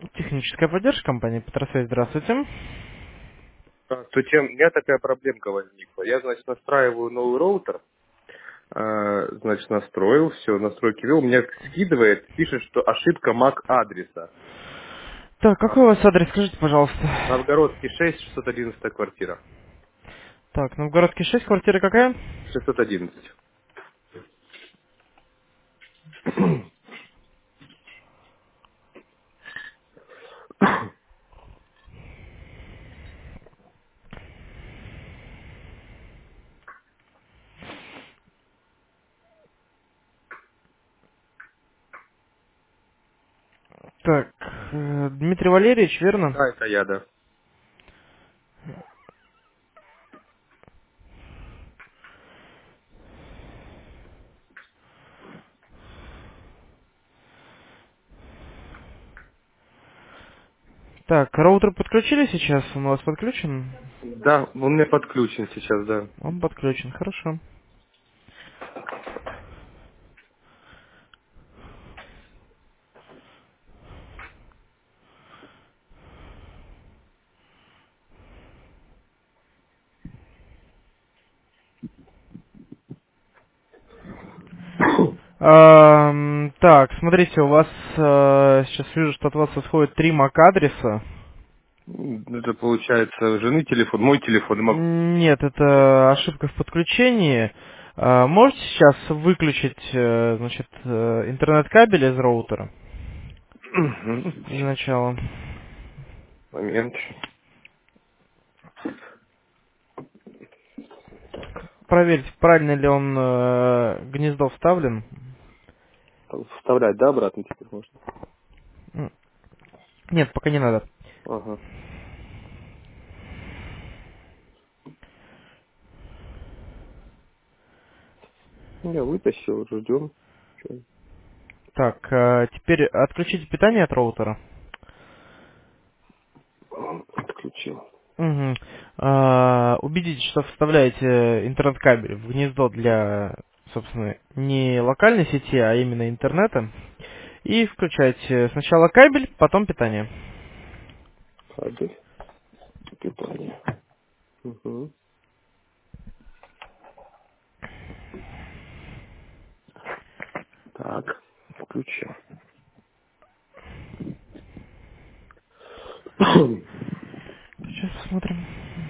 Техническая поддержка компании Петросвязь. Здравствуйте. Здравствуйте, у меня такая проблемка возникла. Я, значит, настраиваю новый роутер, значит, настроил, все, настройки ввел, меня скидывает, пишет, что ошибка MAC адреса. Так, какой у вас адрес, скажите, пожалуйста. Новгородский 6, 611 квартира. Так, Новгородский 6, квартира какая? 611. Так, Дмитрий Валерьевич, верно? Да, это я, да. Так, роутер подключили сейчас? Он у вас подключен? Да, он у меня подключен сейчас, да. Он подключен, хорошо. Так, смотрите, у вас сейчас вижу, что от вас исходит 3 MAC-адреса. Это получается жены телефон, мой телефон. Нет, это ошибка в подключении. Можете сейчас выключить, значит, интернет-кабель из роутера Мгм. для начала? Момент. Проверьте, правильно ли он гнездо вставлен. Вставлять, да, обратно теперь можно? М, Нет, пока не надо. Ага. Я вытащил, ждем. Так, теперь отключите питание от роутера. Отключил. Мгм. Убедитесь, что вставляете интернет-кабель в гнездо для, собственно, не локальной сети, а именно интернета. И включайте сначала кабель, потом питание. Кабель, питание. Угу. Так, включил. Сейчас посмотрим.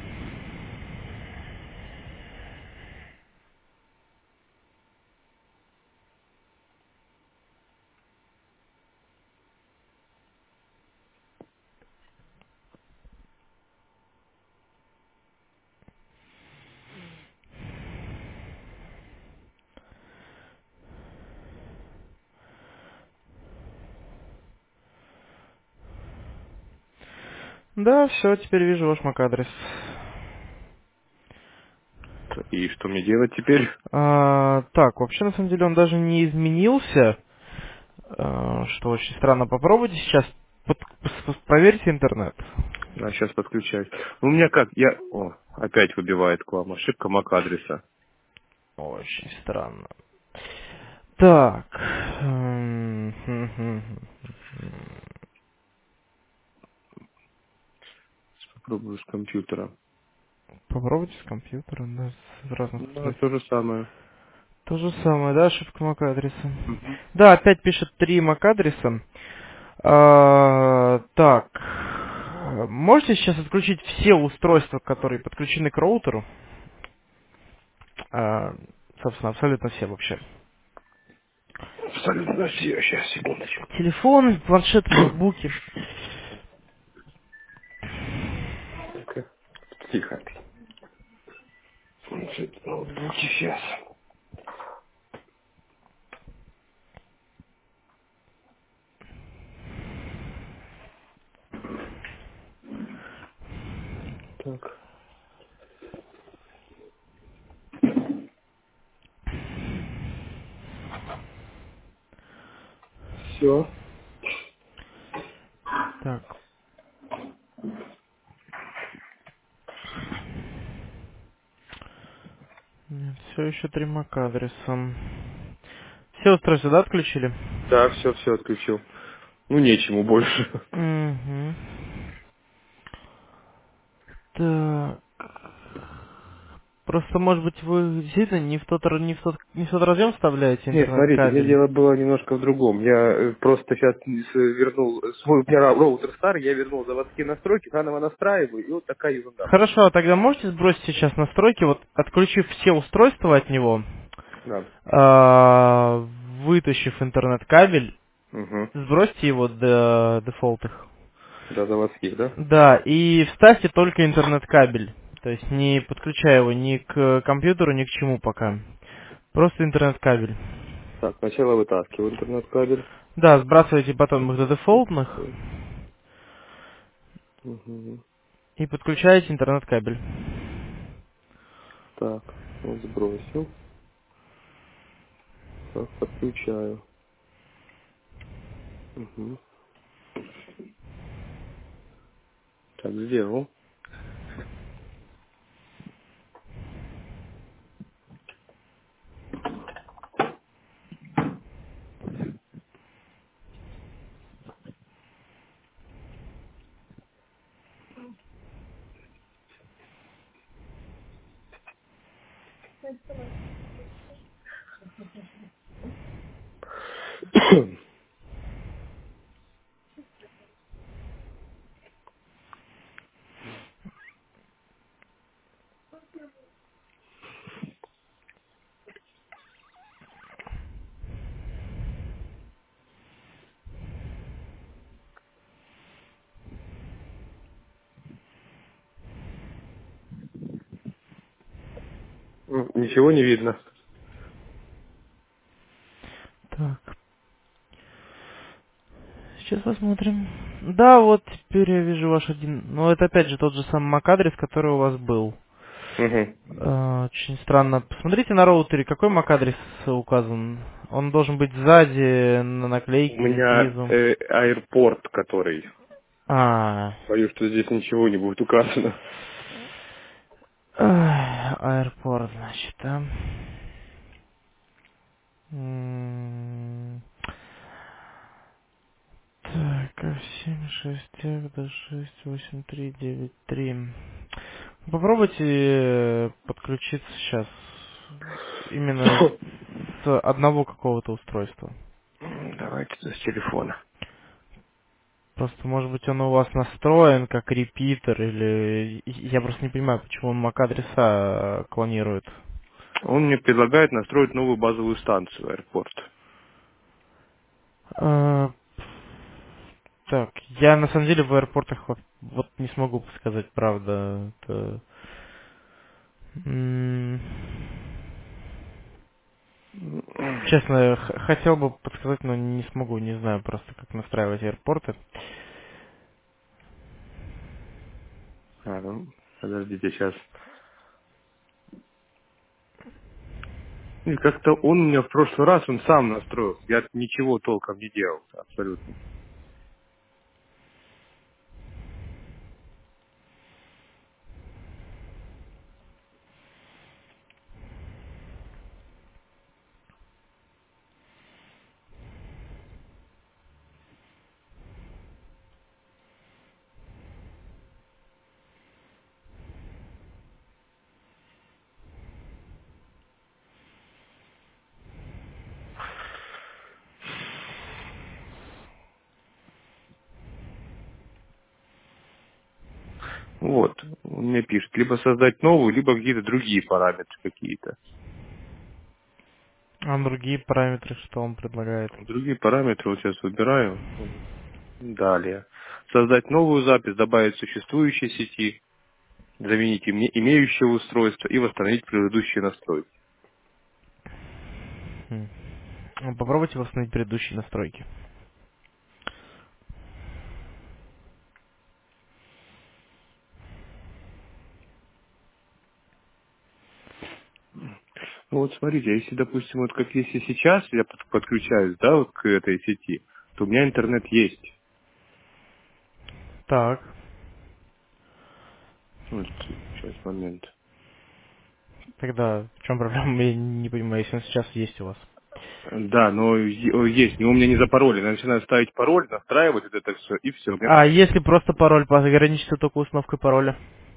Да, все, теперь вижу ваш MAC-адрес. И что мне делать теперь? Так, вообще, на самом деле, он даже не изменился, что очень странно. Попробуйте сейчас, проверьте интернет. А, сейчас подключаюсь. Ну, у меня как? Опять выбивает к вам. Ошибка MAC адреса. Очень странно. Так. Попробую с компьютера. Попробуйте с компьютера, да, с разных Да, устройств. то же самое. То же самое, да, ошибка MAC-адреса. Мгм. Да, опять пишет 3 MAC-адреса. Так. Можете сейчас отключить все устройства, которые подключены к роутеру? А, Собственно, абсолютно все вообще. Абсолютно все. Сейчас, секундочку. Телефоны, планшеты, ноутбуки. Так, тихо. Значит, ноутбуки сейчас. Так, все. Так, нет, все еще 3 MAC-адреса. Все устройства, да, отключили? Да, все отключил. Ну, нечему больше. Угу. Так. Просто, может быть, вы действительно не в тот разъем вставляете Нет, смотрите, мне интернет-кабель. дело было немножко в другом. Я просто сейчас вернул свой, у меня роутер старый, я вернул заводские настройки, заново настраиваю, и вот такая ерунда Хорошо, а получилась. тогда можете сбросить сейчас настройки, вот отключив все устройства от него, Да. а, вытащив интернет-кабель, Угу. сбросьте его до дефолтных. До заводских, да? Да, и вставьте только интернет-кабель. То есть не подключая его ни к компьютеру, ни к чему пока. Просто интернет-кабель. Так, сначала вытаскиваю интернет-кабель. Да, сбрасывайте потом их до дефолтных Угу. и подключаете интернет-кабель. Так, вот сбросил. Так, подключаю. Угу. Так, сделал. Ничего не видно. Так, сейчас посмотрим. Да, вот теперь я вижу ваш один... Ну, это опять же тот же самый MAC-адрес, который у вас был. Угу. Очень странно. Посмотрите на роутере, какой MAC-адрес указан. Он должен быть сзади, на У наклейке или меня снизу. аэропорт, который... А, Боюсь, что здесь ничего не будет указано. аэропорт, значит, да. М, Так, F7, 6F до 68393. Попробуйте подключиться сейчас именно с одного какого-то устройства. Давайте с телефона. Просто, может быть, он у вас настроен как репитер, или... Я просто не понимаю, почему он MAC-адреса клонирует. Он мне предлагает настроить новую базовую станцию аэропорт. А, Так, я на самом деле в аэропортах вот не смогу сказать, правда. М, Честно, хотел бы подсказать, но не смогу, не знаю просто, как настраивать аэропорты. Ну, подождите, сейчас. И как-то он мне в прошлый раз, он сам настроил. Я ничего толком не делал, абсолютно. Вот, он мне пишет, либо создать новую, либо какие-то другие параметры какие-то. А другие параметры, что он предлагает? Другие параметры вот сейчас выбираю. Далее. Создать новую запись, добавить существующей сети, заменить имеющее устройство и восстановить предыдущие настройки. Хм. Попробуйте восстановить предыдущие настройки. Ну вот смотрите, если, допустим, вот как если сейчас я подключаюсь, да, вот к этой сети, то у меня интернет есть. Так, Вот, сейчас момент. тогда в чем проблема? Я не понимаю, если он сейчас есть у вас. Да, но есть, но у меня не запаролен. Я начинаю ставить пароль, настраивать вот это все, и все. А если просто пароль, ограничиться только установкой пароля?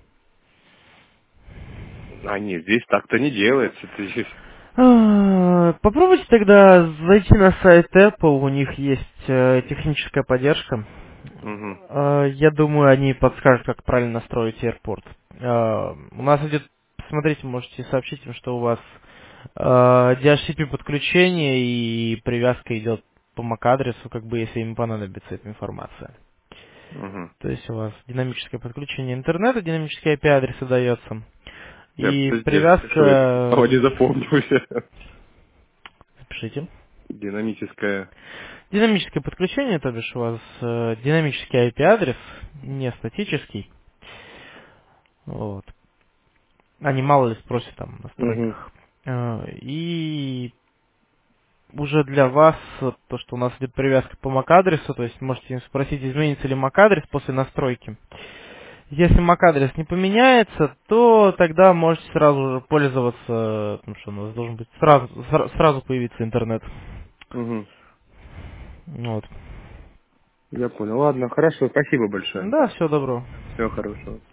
А нет, здесь так-то не делается. Это здесь... Попробуйте тогда зайти на сайт Apple, у них есть техническая поддержка. Угу, Я думаю, они подскажут, как правильно настроить AirPort. У нас идет, смотрите, можете сообщить им, что у вас DHCP подключение и привязка идет по MAC-адресу, как бы если им понадобится эта информация. угу. То есть у вас динамическое подключение интернета, динамический IP-адрес дается. Я И подожди, запишу это. привязка, А не запомню уже. запишите. Динамическая. Динамическое подключение, то бишь у вас динамический IP-адрес, не статический. Вот. Они мало ли спросят там в Угу, настройках. И уже для вас, то, что у нас идет привязка по MAC-адресу, то есть можете спросить, изменится ли MAC-адрес после настройки. Если MAC-адрес не поменяется, то тогда можете сразу же пользоваться, потому что у нас должен быть сразу появиться интернет. угу. Вот. Я понял. Ладно, хорошо, спасибо большое. Да, всего доброго. Всего хорошего.